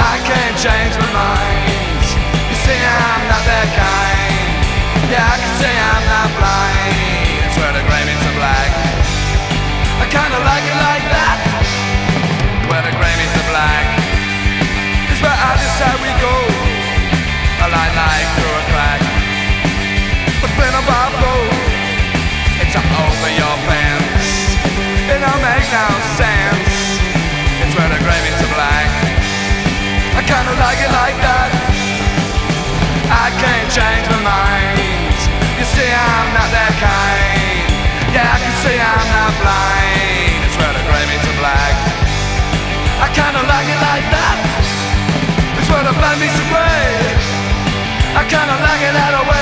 I can't change my mind. You see I'm not that kind. Yeah, I can say I'm not blind. It's where the grey meets the black. I kinda like it like that. Where the grey meets the black. It's where I decide we go. A line like through a crack. A spin of our boat. It's over your fence. It don't make no sense. It's where the grey meets the black. I kinda like it like that. I can't change my mind. You see I'm not that kind. Yeah, I can see I'm not blind. It's where the grey meets the black. I kinda like it like that. It's where the black meets the grey. I kinda like it that way.